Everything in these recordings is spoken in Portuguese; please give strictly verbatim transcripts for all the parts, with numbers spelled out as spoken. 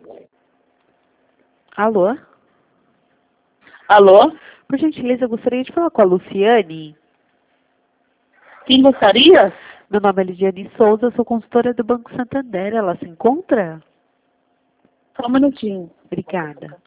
Alô? Alô? Por gentileza, eu gostaria de falar com a Luciane. Quem gostaria? Meu nome é Lidiane Souza, sou consultora do Banco Santander. Ela se encontra? Só um minutinho. Obrigada.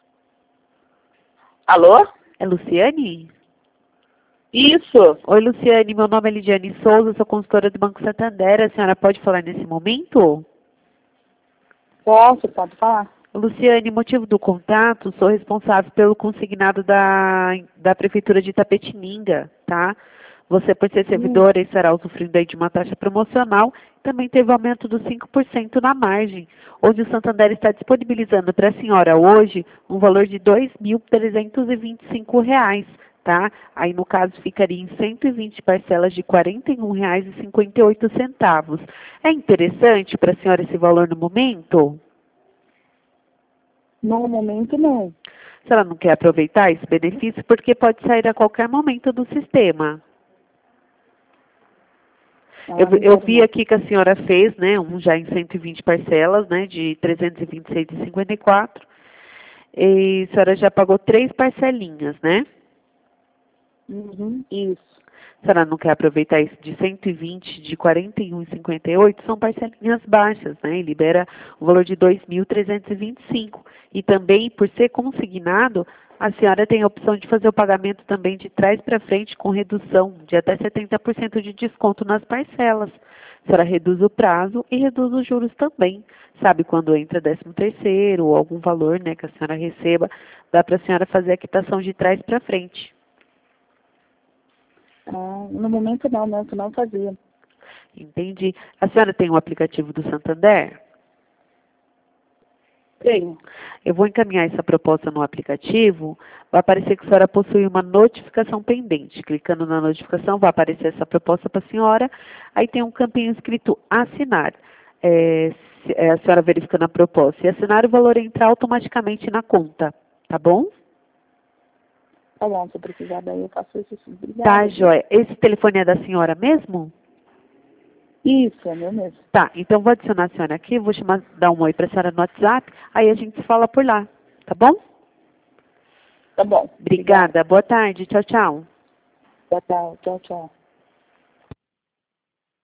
Alô? É Luciane? Isso. Oi, Luciane. Meu nome é Lidiane Souza, sou consultora do Banco Santander. A senhora pode falar nesse momento? Posso, pode falar? Luciane, motivo do contato, sou responsável pelo consignado da, da Prefeitura de Itapetininga, tá? Você, por ser servidora, Hum. estará usufruindo aí de uma taxa promocional. Também teve aumento dos cinco por cento na margem, onde o Santander está disponibilizando para a senhora hoje um valor de dois mil trezentos e vinte e cinco reais, tá? Aí, no caso, ficaria em cento e vinte parcelas de quarenta e um reais e cinquenta e oito centavos. É interessante para a senhora esse valor no momento? No momento, não. Se ela não quer aproveitar esse benefício, porque pode sair a qualquer momento do sistema. Ah, Eu, não eu quero vi não. aqui que a senhora fez, né, um já em cento e vinte parcelas, né, de trezentos e vinte e seis reais e cinquenta e quatro centavos. E a senhora já pagou três parcelinhas, né? Uhum, isso. Se ela não quer aproveitar isso de cento e vinte, de quarenta e um reais e cinquenta e oito centavos, são parcelinhas baixas, né? E libera o valor de dois mil trezentos e vinte e cinco. E também, por ser consignado, a senhora tem a opção de fazer o pagamento também de trás para frente com redução de até setenta por cento de desconto nas parcelas. A senhora reduz o prazo e reduz os juros também. Sabe, quando entra décimo terceiro ou algum valor, né, que a senhora receba, dá para a senhora fazer a quitação de trás para frente. Ah, no momento não, não, que não fazia. Entendi. A senhora tem um aplicativo do Santander? Tenho. Eu vou encaminhar essa proposta no aplicativo. Vai aparecer que a senhora possui uma notificação pendente. Clicando na notificação, vai aparecer essa proposta para a senhora. Aí tem um campinho escrito assinar. É, se- é, a senhora verificando a proposta. E assinar, o valor entra automaticamente na conta. Tá bom? Tá bom, se eu precisar daí eu faço isso sim. Obrigada. Tá, joia. Esse telefone é da senhora mesmo? Isso, é meu mesmo. Tá, então vou adicionar a senhora aqui, vou chamar, dar um oi para a senhora no WhatsApp, aí a gente se fala por lá, tá bom? Tá bom. Obrigada, boa tarde, tchau, tchau. Tchau, tchau, tchau, tchau.